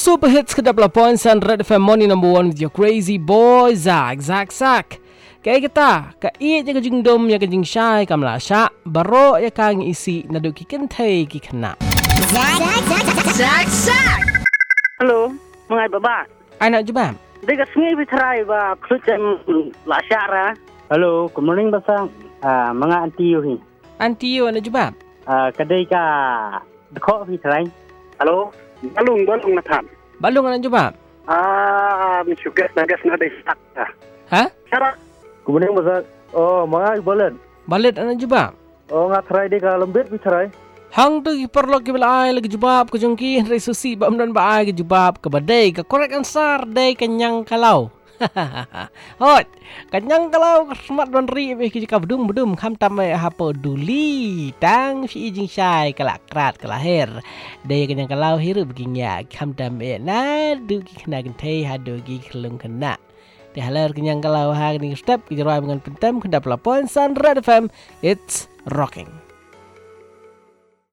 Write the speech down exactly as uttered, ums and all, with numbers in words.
super hits ke double points and Red F M morning number one with your crazy boy Zak Zak Zak. Kaya kita ka i je kajing dom ya kajing syai kamla sya baro ya kang isi nadu ki kentai ki kena. Zak Zak Zak Zak. Hello, mengai baba. Ai nak jubam? Dega sengai bitrai ba klucem la syara. Hello, good morning basang. Ah, mga auntie yo hi. Auntie yo nak jubam? Ah, kadai ka dekok bitrai. Hello, balung balung nathan. Balung nak jubam? Ah, misugas nagas na dai sak. Ha? Syara. Good morning basang. Oh, mga bolen. Balet nak jubam? Oh, nga try de ka lembet bitrai. Hang tu ki perlu ki belai lagi jubab ke jongki resusi bam dan ba ai ke jubab ke badai ke korek ansar dai kenyang kalau. Hot, kenyang kalau smart don ri be ki ka bedum bedum kham tam ai hapo duli tang si jing syai kalak krat kalahir. Dai kenyang kalau hirup ginya kham tam e na du ki kena gentai hadu ki kelung kena. Di halar kenyang kalau ha ni step ki jrawai dengan pentem kendap lapon Sun Red F M. It's rocking.